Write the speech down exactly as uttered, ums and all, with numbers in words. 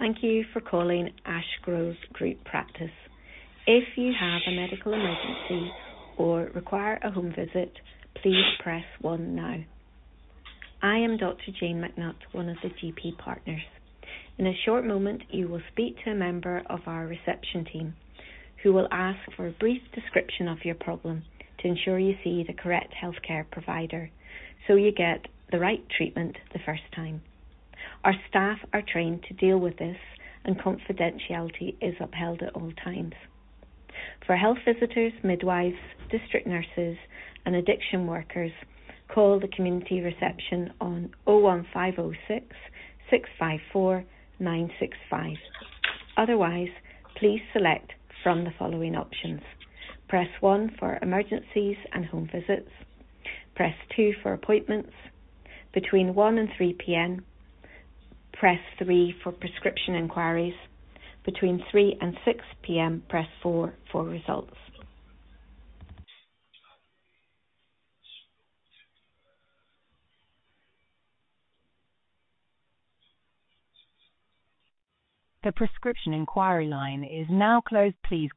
Thank you for calling Ashgrove Group Practice. If you have a medical emergency or require a home visit, please press one now. I am Doctor Jane McNutt, one of the G P partners. In a short moment, you will speak to a member of our reception team who will ask for a brief description of your problem to ensure you see the correct healthcare provider so you get the right treatment the first time. Our staff are trained to deal with this, and confidentiality is upheld at all times. For health visitors, midwives, district nurses and addiction workers, call the community reception on oh one five oh six, six five four, nine six five. Otherwise, please select from the following options. Press one for emergencies and home visits. Press two for appointments. Between one and three p m, press three for prescription inquiries. Between three and six p m, press four for results. The prescription inquiry line is now closed. Please